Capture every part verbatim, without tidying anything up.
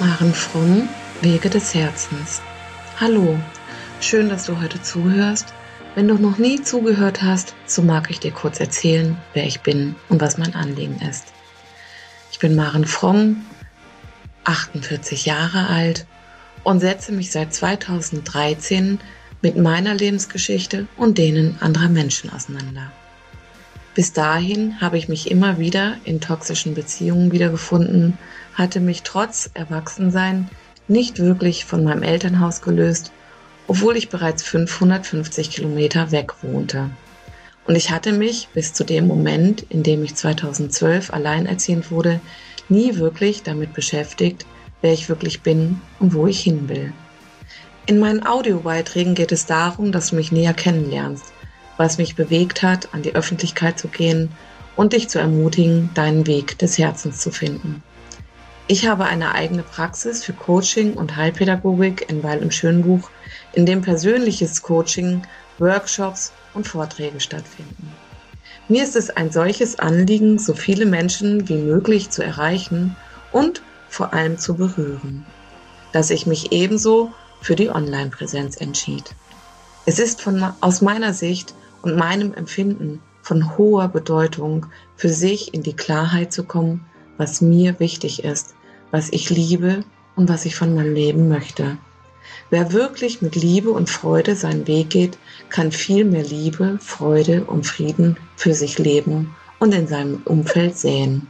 Maren Fromm, Wege des Herzens. Hallo, schön, dass du heute zuhörst. Wenn du noch nie zugehört hast, so mag ich dir kurz erzählen, wer ich bin und was mein Anliegen ist. Ich bin Maren Fromm, achtundvierzig Jahre alt und setze mich seit zweitausenddreizehn mit meiner Lebensgeschichte und denen anderer Menschen auseinander. Bis dahin habe ich mich immer wieder in toxischen Beziehungen wiedergefunden, hatte mich trotz Erwachsensein nicht wirklich von meinem Elternhaus gelöst, obwohl ich bereits fünfhundertfünfzig Kilometer weg wohnte. Und ich hatte mich bis zu dem Moment, in dem ich zweitausendzwölf alleinerziehend wurde, nie wirklich damit beschäftigt, wer ich wirklich bin und wo ich hin will. In meinen Audiobeiträgen geht es darum, dass du mich näher kennenlernst, was mich bewegt hat, an die Öffentlichkeit zu gehen und dich zu ermutigen, deinen Weg des Herzens zu finden. Ich habe eine eigene Praxis für Coaching und Heilpädagogik in Weil im Schönbuch, in dem persönliches Coaching, Workshops und Vorträge stattfinden. Mir ist es ein solches Anliegen, so viele Menschen wie möglich zu erreichen und vor allem zu berühren, dass ich mich ebenso für die Online-Präsenz entschied. Es ist von, aus meiner Sicht und meinem Empfinden von hoher Bedeutung, für sich in die Klarheit zu kommen, was mir wichtig ist, was ich liebe und was ich von meinem Leben möchte. Wer wirklich mit Liebe und Freude seinen Weg geht, kann viel mehr Liebe, Freude und Frieden für sich leben und in seinem Umfeld säen.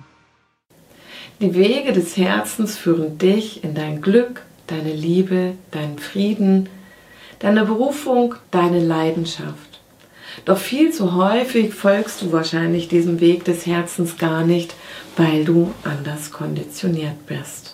Die Wege des Herzens führen dich in dein Glück, deine Liebe, deinen Frieden, deine Berufung, deine Leidenschaft. Doch viel zu häufig folgst du wahrscheinlich diesem Weg des Herzens gar nicht, weil du anders konditioniert bist.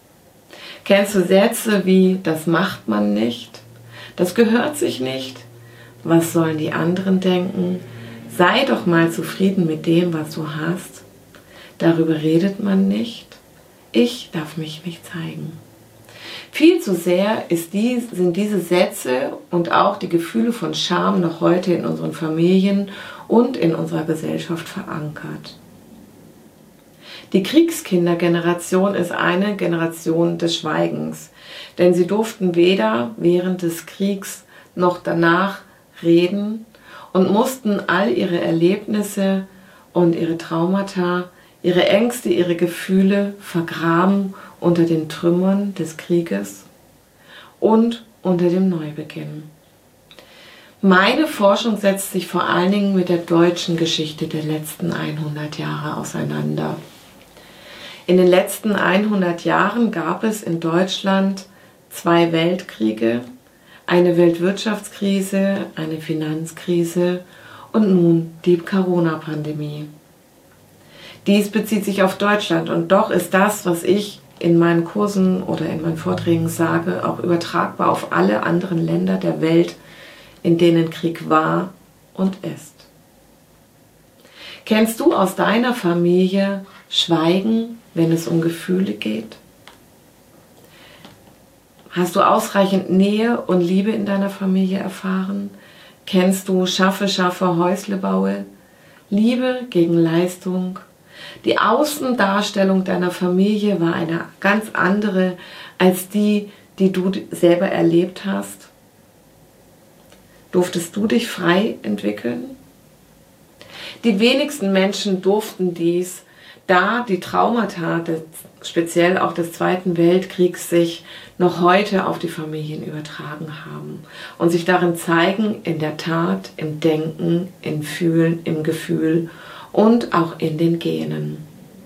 Kennst du Sätze wie, das macht man nicht, das gehört sich nicht, was sollen die anderen denken, sei doch mal zufrieden mit dem, was du hast, darüber redet man nicht, ich darf mich nicht zeigen. Viel zu sehr ist dies, sind diese Sätze und auch die Gefühle von Scham noch heute in unseren Familien und in unserer Gesellschaft verankert. Die Kriegskindergeneration ist eine Generation des Schweigens, denn sie durften weder während des Kriegs noch danach reden und mussten all ihre Erlebnisse und ihre Traumata, ihre Ängste, ihre Gefühle vergraben unter den Trümmern des Krieges und unter dem Neubeginn. Meine Forschung setzt sich vor allen Dingen mit der deutschen Geschichte der letzten hundert Jahre auseinander. In den letzten hundert Jahren gab es in Deutschland zwei Weltkriege, eine Weltwirtschaftskrise, eine Finanzkrise und nun die Corona-Pandemie. Dies bezieht sich auf Deutschland und doch ist das, was ich in meinen Kursen oder in meinen Vorträgen sage, auch übertragbar auf alle anderen Länder der Welt, in denen Krieg war und ist. Kennst du aus deiner Familie Schweigen, wenn es um Gefühle geht? Hast du ausreichend Nähe und Liebe in deiner Familie erfahren? Kennst du Schaffe, Schaffe, Häusle baue? Liebe gegen Leistung? Die Außendarstellung deiner Familie war eine ganz andere als die, die du selber erlebt hast. Durftest du dich frei entwickeln? Die wenigsten Menschen durften dies, da die Traumata, des, speziell auch des Zweiten Weltkriegs, sich noch heute auf die Familien übertragen haben und sich darin zeigen, in der Tat, im Denken, im Fühlen, im Gefühl und auch in den Genen.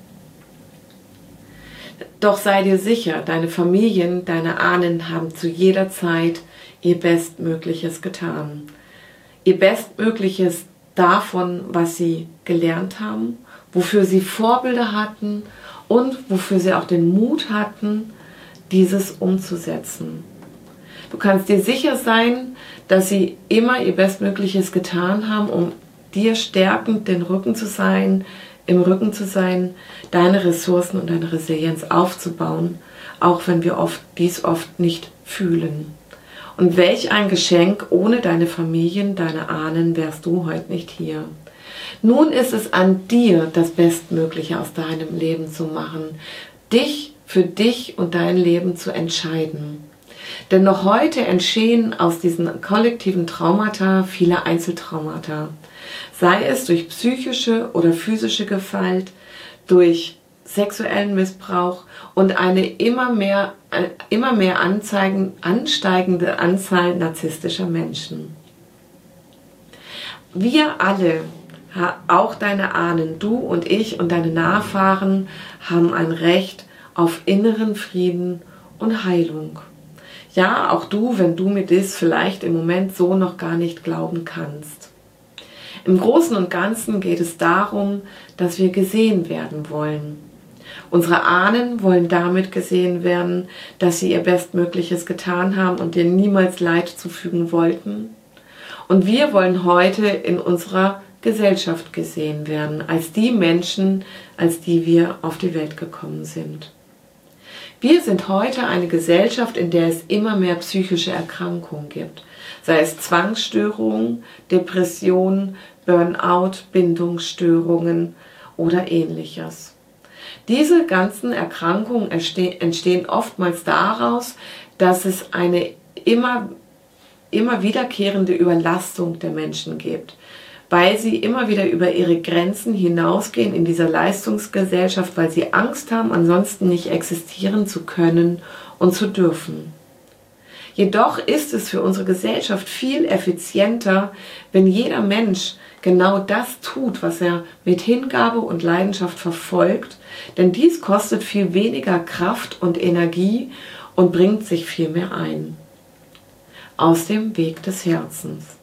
Doch sei dir sicher, deine Familien, deine Ahnen haben zu jeder Zeit ihr Bestmögliches getan. Ihr Bestmögliches davon, was sie gelernt haben, wofür sie Vorbilder hatten und wofür sie auch den Mut hatten, dieses umzusetzen. Du kannst dir sicher sein, dass sie immer ihr Bestmögliches getan haben, um dir stärkend den Rücken zu sein, im Rücken zu sein, deine Ressourcen und deine Resilienz aufzubauen, auch wenn wir oft, dies oft nicht fühlen. Und welch ein Geschenk, ohne deine Familien, deine Ahnen, wärst du heute nicht hier. Nun ist es an dir, das Bestmögliche aus deinem Leben zu machen, dich für dich und dein Leben zu entscheiden. Denn noch heute entstehen aus diesen kollektiven Traumata viele Einzeltraumata. Sei es durch psychische oder physische Gewalt, durch sexuellen Missbrauch und eine immer mehr, immer mehr anzeigen, ansteigende Anzahl narzisstischer Menschen. Wir alle, auch deine Ahnen, du und ich und deine Nachfahren, haben ein Recht auf inneren Frieden und Heilung. Ja, auch du, wenn du mir das vielleicht im Moment so noch gar nicht glauben kannst. Im Großen und Ganzen geht es darum, dass wir gesehen werden wollen. Unsere Ahnen wollen damit gesehen werden, dass sie ihr Bestmögliches getan haben und dir niemals Leid zufügen wollten. Und wir wollen heute in unserer Gesellschaft gesehen werden, als die Menschen, als die wir auf die Welt gekommen sind. Wir sind heute eine Gesellschaft, in der es immer mehr psychische Erkrankungen gibt, sei es Zwangsstörungen, Depressionen, Burnout, Bindungsstörungen oder ähnliches. Diese ganzen Erkrankungen entstehen oftmals daraus, dass es eine immer, immer wiederkehrende Überlastung der Menschen gibt, weil sie immer wieder über ihre Grenzen hinausgehen in dieser Leistungsgesellschaft, weil sie Angst haben, ansonsten nicht existieren zu können und zu dürfen. Jedoch ist es für unsere Gesellschaft viel effizienter, wenn jeder Mensch genau das tut, was er mit Hingabe und Leidenschaft verfolgt, denn dies kostet viel weniger Kraft und Energie und bringt sich viel mehr ein. Aus dem Weg des Herzens.